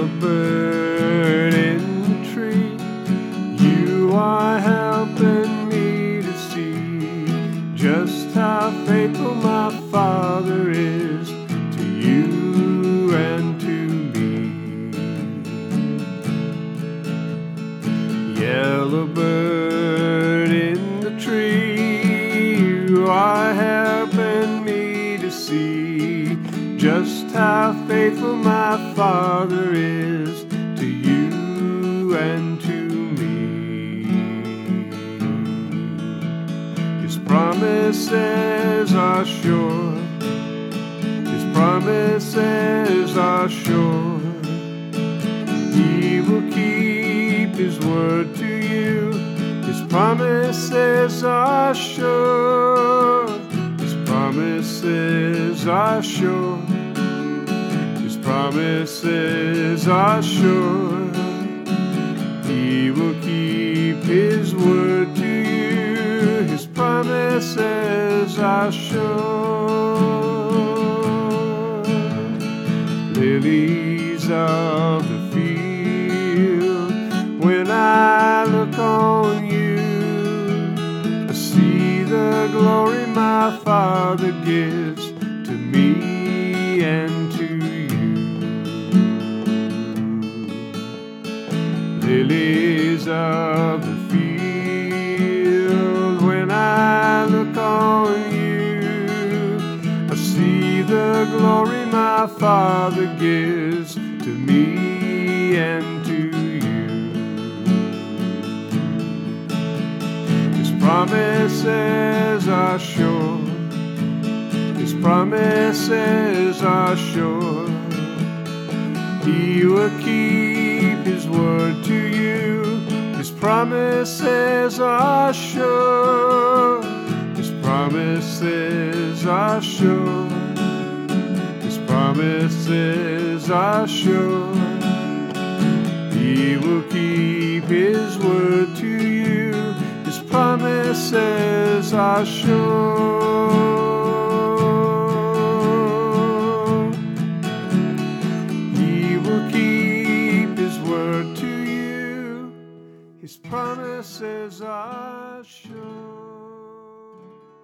yellow bird in the tree, you are helping me to see just how faithful my Father is to you and to me. Yellow bird in the tree, you are helping me to see just how faithful my Father is to you and to me. His promises are sure. His promises are sure. He will keep His word to you. His promises are sure. His promises are sure. His promises are sure. He will keep His word to you. His promises are sure. Lilies of the field, when I look on you, I see the glory my Father gives to me and to you. Lilies of the field, when I look on you, I see the glory my Father gives to me and to you. His promises are sure. His promises are sure. He will keep His word to you. His promises are sure. His promises are sure. His promises are sure. He will keep His word to you. His promises are sure. He will keep His word to you. His promises are sure.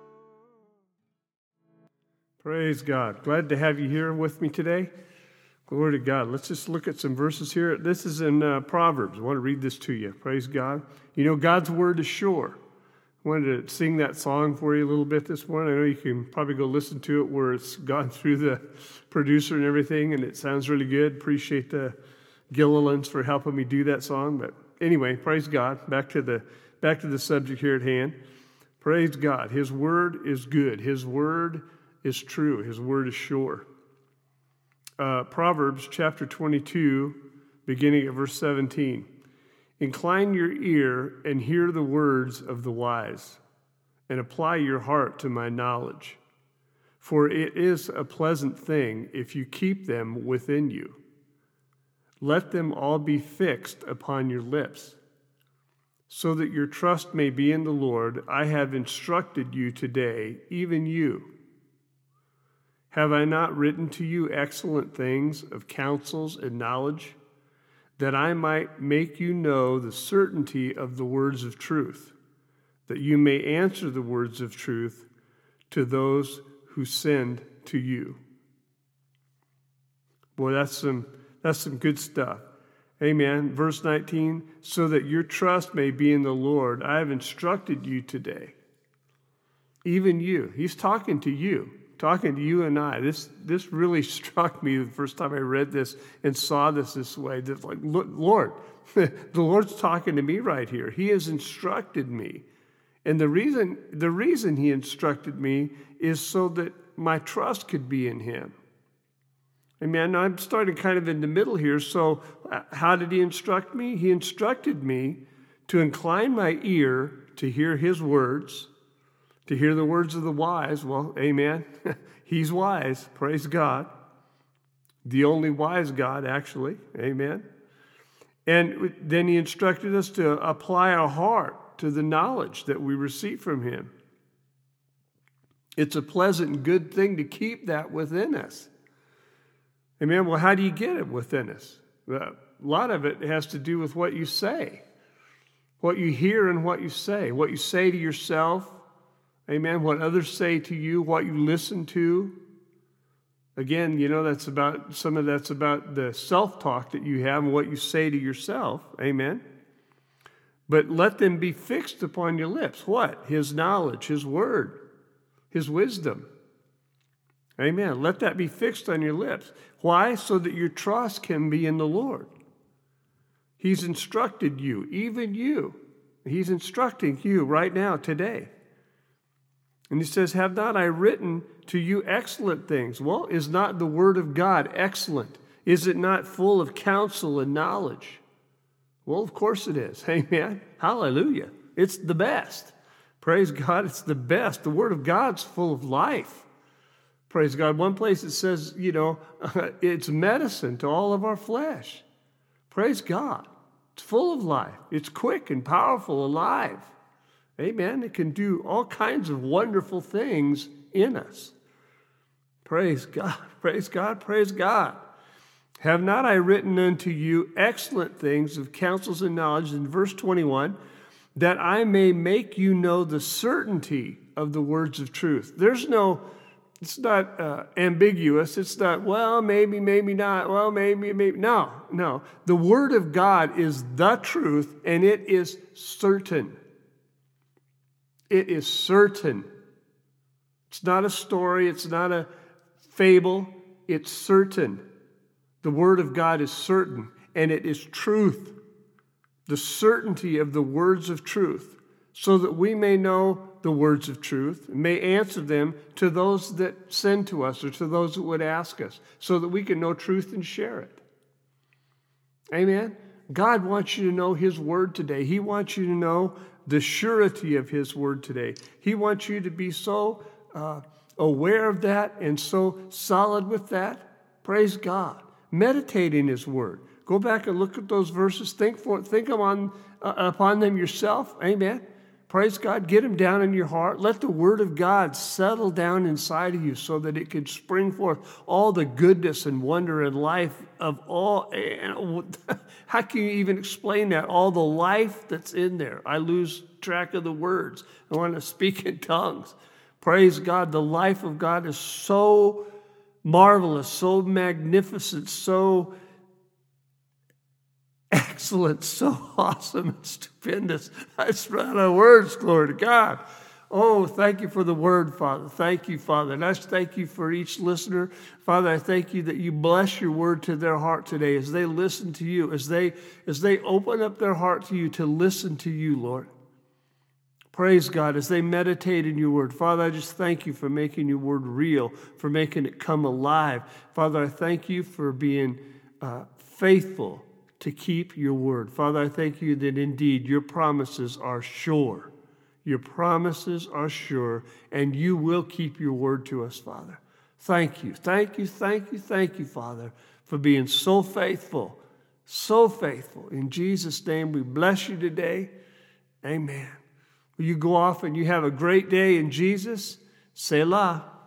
Praise God. Glad to have you here with me today. Glory to God. Let's just look at some verses here. This is in Proverbs. I want to read this to you. Praise God. You know, God's word is sure. I wanted to sing that song for you a little bit this morning. I know you can probably go listen to it where it's gone through the producer and everything, and it sounds really good. Appreciate the Gillilands for helping me do that song. But anyway, praise God. Back to the subject here at hand. Praise God. His word is good. His word is true. His word is sure. Proverbs chapter 22, beginning at verse 17. Incline your ear and hear the words of the wise, and apply your heart to my knowledge. For it is a pleasant thing if you keep them within you. Let them all be fixed upon your lips, so that your trust may be in the Lord. I have instructed you today, even you. Have I not written to you excellent things of counsels and knowledge, that I might make you know the certainty of the words of truth, that you may answer the words of truth to those who send to you? Boy, that's some good stuff. Amen. Verse 19, so that your trust may be in the Lord, I have instructed you today. Even you. He's talking to you and I. This really struck me the first time I read this and saw this way. That, like, Lord, the Lord's talking to me right here. He has instructed me. And the reason He instructed me is so that my trust could be in Him. Amen. Now I'm starting kind of in the middle here. So how did He instruct me? He instructed me to incline my ear to hear His words, to hear the words of the wise. Well, amen. He's wise. Praise God. The only wise God, actually. Amen. And then He instructed us to apply our heart to the knowledge that we receive from Him. It's a pleasant and good thing to keep that within us. Amen. Well, how do you get it within us? A lot of it has to do with what you say, what you hear and what you say to yourself, amen, what others say to you, what you listen to. Again, some of that's about the self-talk that you have and what you say to yourself, amen. But let them be fixed upon your lips. What? His knowledge, His word, His wisdom. Amen. Let that be fixed on your lips. Why? So that your trust can be in the Lord. He's instructed you, even you. He's instructing you right now, today. And He says, have not I written to you excellent things? Well, is not the word of God excellent? Is it not full of counsel and knowledge? Well, of course it is. Amen. Hallelujah. It's the best. Praise God, it's the best. The word of God's full of life. Praise God. One place it says, it's medicine to all of our flesh. Praise God. It's full of life. It's quick and powerful, alive. Amen. It can do all kinds of wonderful things in us. Praise God. Praise God. Praise God. Have not I written unto you excellent things of counsels and knowledge, in verse 21, that I may make you know the certainty of the words of truth. It's not ambiguous. It's not, well, maybe, maybe not. Well, maybe, maybe. No. The word of God is the truth, and it is certain. It is certain. It's not a story. It's not a fable. It's certain. The word of God is certain, and it is truth. The certainty of the words of truth, so that we may know the words of truth, and may answer them to those that send to us or to those that would ask us, so that we can know truth and share it. Amen? God wants you to know His word today. He wants you to know the surety of His word today. He wants you to be so aware of that and so solid with that. Praise God. Meditate in His word. Go back and look at those verses. Think upon them yourself. Amen. Praise God. Get them down in your heart. Let the word of God settle down inside of you so that it can spring forth all the goodness and wonder and life of all. How can you even explain that? All the life that's in there. I lose track of the words. I want to speak in tongues. Praise God. The life of God is so marvelous, so magnificent, so excellent, so awesome and stupendous. I run out of words, glory to God. Oh, thank you for the word, Father. Thank you, Father. And I thank you for each listener. Father, I thank you that you bless your word to their heart today as they listen to you, as they open up their heart to you to listen to you, Lord. Praise God, as they meditate in your word. Father, I just thank you for making your word real, for making it come alive. Father, I thank you for being faithful to keep your word. Father, I thank you that indeed your promises are sure. Your promises are sure, and you will keep your word to us, Father. Thank you, thank you, thank you, thank you, Father, for being so faithful, so faithful. In Jesus' name, we bless you today. Amen. Will you go off and you have a great day in Jesus? Selah.